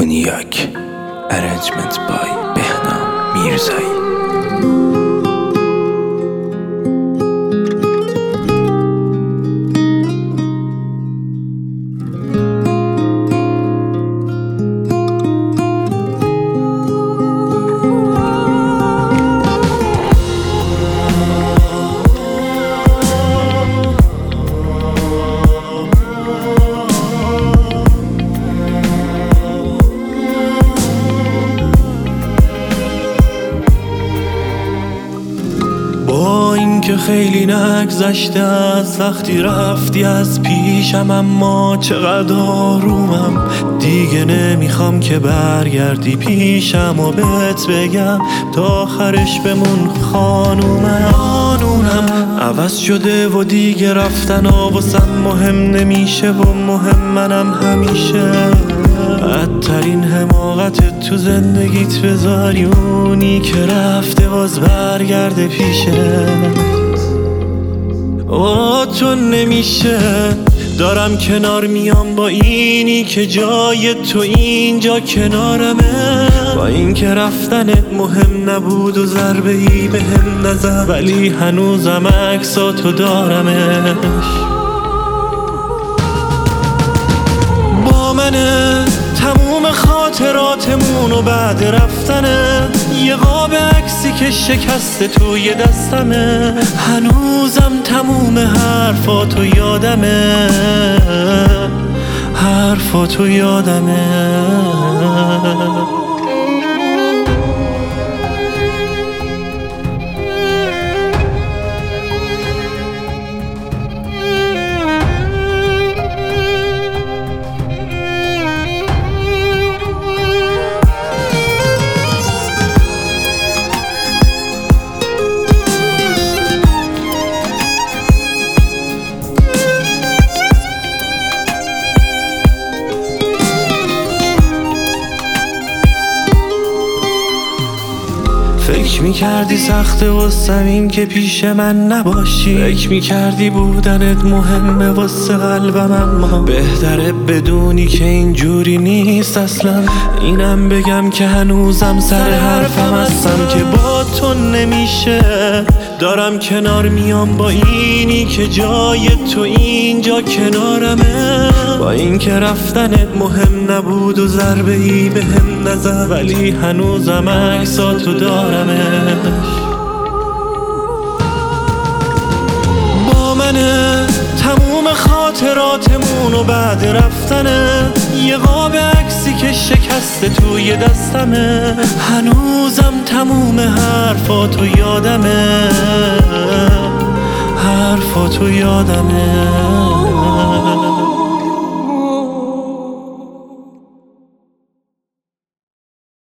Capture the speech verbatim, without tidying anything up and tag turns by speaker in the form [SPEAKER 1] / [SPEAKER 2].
[SPEAKER 1] کنیاک. Arrangement by بهنام میرزایی.
[SPEAKER 2] با اینکه خیلی نگذشته از وقتی رفتی از پیشم، اما چقدر آرومم. دیگه نمیخوام که برگردی پیشم و بهت بگم تا آخرش بمون خانومم. قانونم عوض شده و دیگه رفتن واسم مهم نمیشه و مهم منم همیشه. بدترین حماقت تو زندگیت بذاری اونی که رفته باز برگرده پیشه. با تو نمیشه، دارم کنار میام با اینی که جای تو اینجا کنارمه. با این که رفتنت مهم نبود و ضربه ای به هم نزد، ولی هنوزم عکساتو دارمش. با منه تموم خاطراتمون و بعد رفتنه، یه قاب عکسی که شکسته توی دستمه. هنوزم تموم حرفاتو یادمه، حرفاتو یادمه. فکر میکردی سخته واسم این که پیش من نباشی، فکر میکردی بودنت مهمه واسه قلبم، اما بهتره بدونی که اینجوری نیست اصلا. اینم بگم که هنوزم سر حرفم هستم که با تو نمیشه. دارم کنار میام با اینی که جای تو اینجا کنارمه. با این که رفتنت مهم نبود و ضربه ای به هم نزد، ولی هنوزم عکساتو دارمش. با منه تموم خاطراتمون و بعد رفتنه، یه قاب عکسی که شکسته توی دستمه. هنوزم تموم حرفاتو یادمه، حرفاتو یادمه.